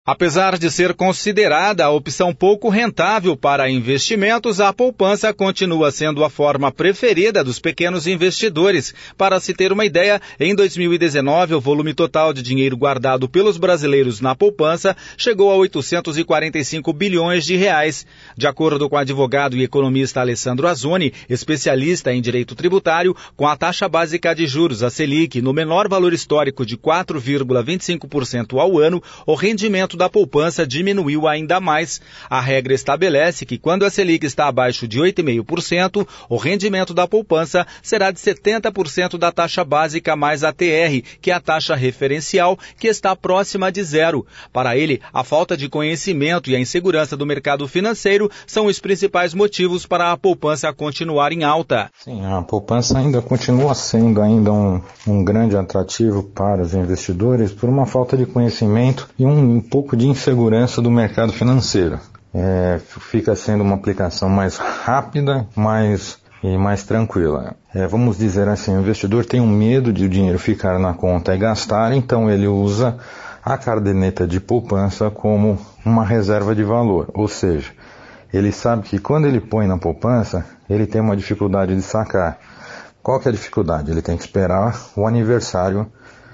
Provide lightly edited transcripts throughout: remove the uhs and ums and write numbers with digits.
Apesar de ser considerada a opção pouco rentável para investimentos, a poupança continua sendo a forma preferida dos pequenos investidores. Para se ter uma ideia, em 2019, o volume total de dinheiro guardado pelos brasileiros na poupança chegou a 845 bilhões de reais. De acordo com o advogado e economista Alessandro Azzoni, especialista em direito tributário, com a taxa básica de juros, a Selic, no menor valor histórico de 4,25% ao ano, o rendimento da poupança diminuiu ainda mais. A regra estabelece que quando a Selic está abaixo de 8,5%, o rendimento da poupança será de 70% da taxa básica mais a TR, que é a taxa referencial, que está próxima de zero. Para ele, a falta de conhecimento e a insegurança do mercado financeiro são os principais motivos para a poupança continuar em alta. Sim, a poupança ainda continua sendo um grande atrativo para os investidores por uma falta de conhecimento e um pouco de insegurança do mercado financeiro. Fica sendo uma aplicação mais rápida, mais tranquila. Vamos dizer assim, o investidor tem um medo de o dinheiro ficar na conta e gastar, então ele usa a caderneta de poupança como uma reserva de valor, ou seja, ele sabe que quando ele põe na poupança, ele tem uma dificuldade de sacar. Qual que é a dificuldade? Ele tem que esperar o aniversário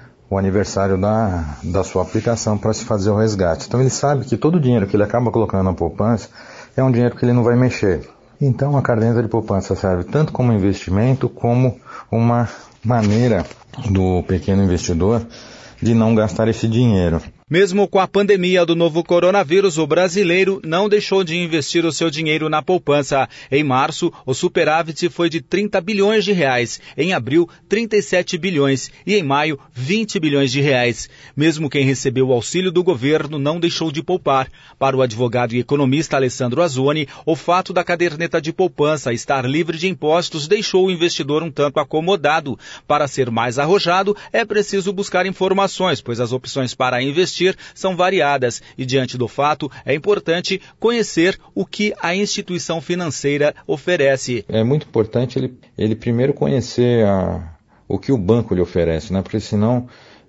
da sua aplicação para se fazer o resgate. Então ele sabe que todo o dinheiro que ele acaba colocando na poupança é um dinheiro que ele não vai mexer. Então a caderneta de poupança serve tanto como investimento como uma maneira do pequeno investidor de não gastar esse dinheiro. Mesmo com a pandemia do novo coronavírus, o brasileiro não deixou de investir o seu dinheiro na poupança. Em março, o superávit foi de 30 bilhões de reais. Em abril, 37 bilhões. E em maio, 20 bilhões de reais. Mesmo quem recebeu o auxílio do governo não deixou de poupar. Para o advogado e economista Alessandro Azzoni, o fato da caderneta de poupança estar livre de impostos deixou o investidor um tanto acomodado. Para ser mais arrojado, é preciso buscar informações, pois as opções para investir são variadas e, diante do fato, é importante conhecer o que a instituição financeira oferece. É muito importante ele primeiro conhecer o que o banco lhe oferece, né? Porque senão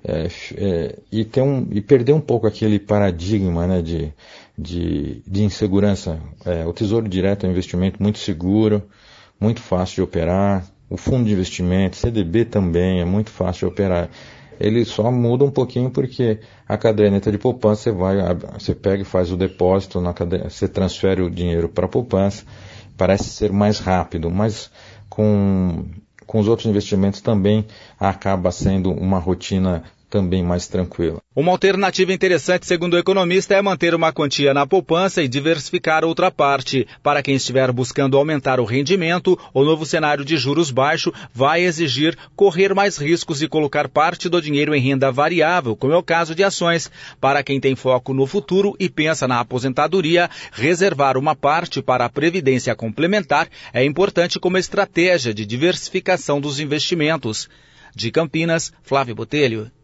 perder um pouco aquele paradigma, né, de insegurança. O Tesouro Direto é um investimento muito seguro, muito fácil de operar. O fundo de investimento, CDB também é muito fácil de operar. Ele só muda um pouquinho porque a caderneta de poupança você pega e faz o depósito, você transfere o dinheiro para a poupança, parece ser mais rápido, mas com os outros investimentos também acaba sendo uma rotina também mais tranquila. Uma alternativa interessante, segundo o economista, é manter uma quantia na poupança e diversificar outra parte. Para quem estiver buscando aumentar o rendimento, o novo cenário de juros baixo vai exigir correr mais riscos e colocar parte do dinheiro em renda variável, como é o caso de ações. Para quem tem foco no futuro e pensa na aposentadoria, reservar uma parte para a previdência complementar é importante como estratégia de diversificação dos investimentos. De Campinas, Flávio Botelho.